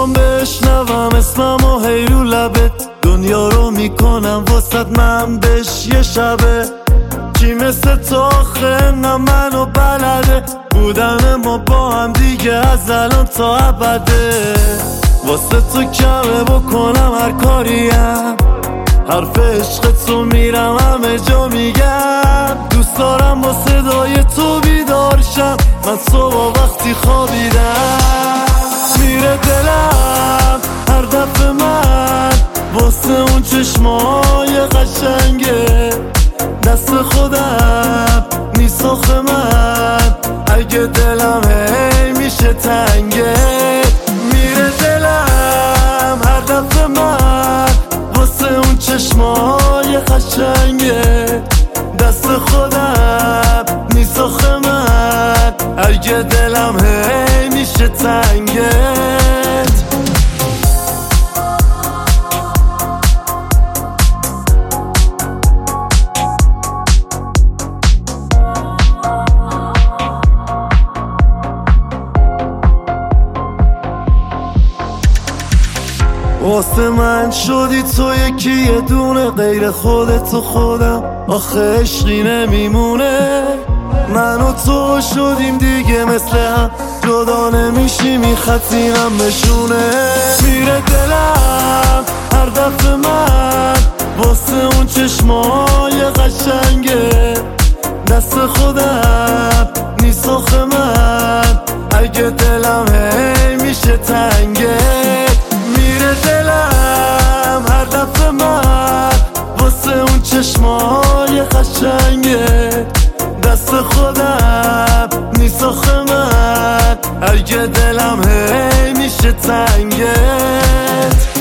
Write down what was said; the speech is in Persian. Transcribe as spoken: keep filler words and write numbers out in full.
میخوام بشنوم اسمم و هی رو لبت، دنیا رو میکنم واسط من بش یه شبه. کی مثل تو آخه نه منو بلده، بودن ما با هم دیگه از الان تا ابده. واسه تو کمه بکنم هر کاریم، حرف عشق تو میرم همه جا میگم. دوست دارم با صدای تو بیدار شم من صبح وقتی خوابیدم. میره دلم هر دفعه من واسه اون چشمای قشنگه، دست خودم نیست آخه من اگه دلم هی میشه تنگه. میره دلم هر دفعه من واسه اون چشمای قشنگه، دست خودم نیست آخه من اگه دلم هی میشه تنگت. واسه من شدی تو یکی یه دونه، غیر خودت و خودم آخه عشقی نمیمونه. من و تو شدیم دیگه مثل هم، جدا نمیشیم این خطینم بشونه. میره دلم هر دفعه من واسه اون چشمای قشنگه، دست خودم نیست آخه من اگه دلم هی میشه تنگت. میره دلم هر دفعه من واسه اون چشمای قشنگه، دست خودم نیست آخه من اگه دلم هی میشه تنگت.